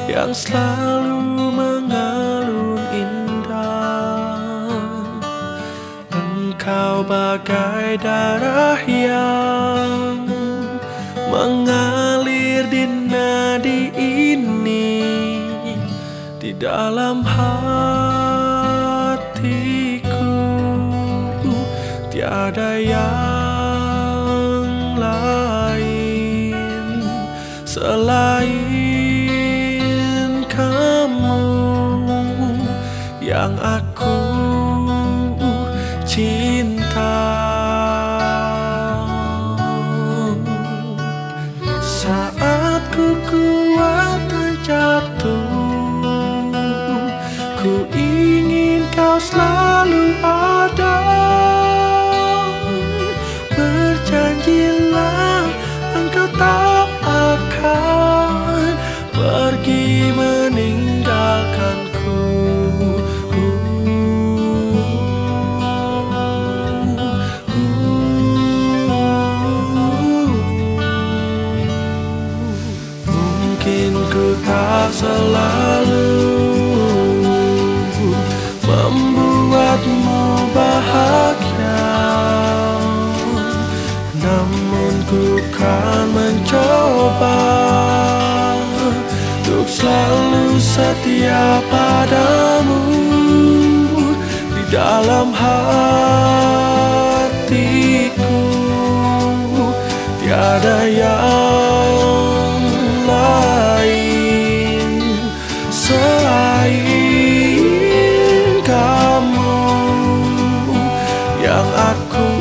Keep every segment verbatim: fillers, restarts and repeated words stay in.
yang selalu mengalun indah. Engkau bagai darah yang mengalir di nadi ini, di dalam hatiku tiada yang lain selain kamu yang aku cinta. Saat ku kuat dan jatuh, ku ingin kau selalu ada. Berjanjilah engkau tak akan pergi meninggalkanku. Mungkin ku tak selalu membuatmu bahagia, namun ku kan mencoba untuk selalu setia padamu. Di dalam hatiku tiada yang lain selain kamu yang aku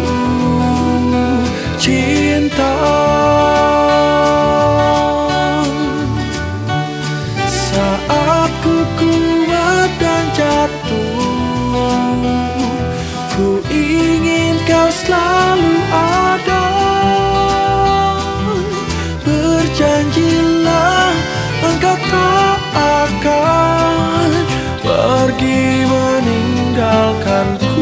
cinta. Saat ku kuat dan jatuh, ku ingin kau selalu ada. Berjanjilah engkau tak akan pergi meninggalkanku.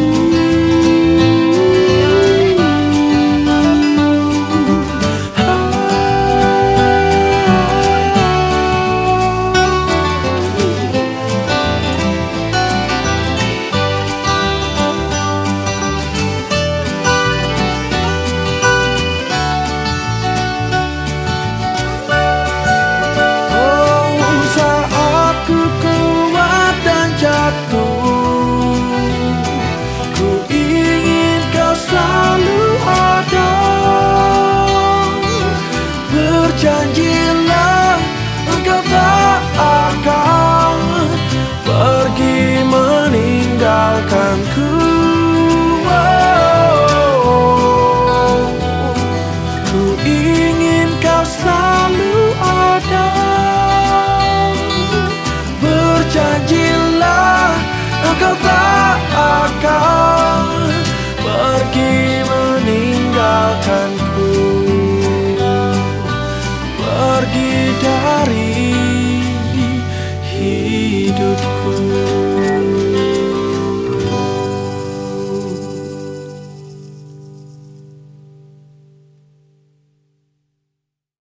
Janjilah engkau tak akan pergi meninggalkanku. Oh, ku ingin kau selalu ada. Berjanjilah engkau tak akan pergi meninggalkanku, pergi dari hidupku.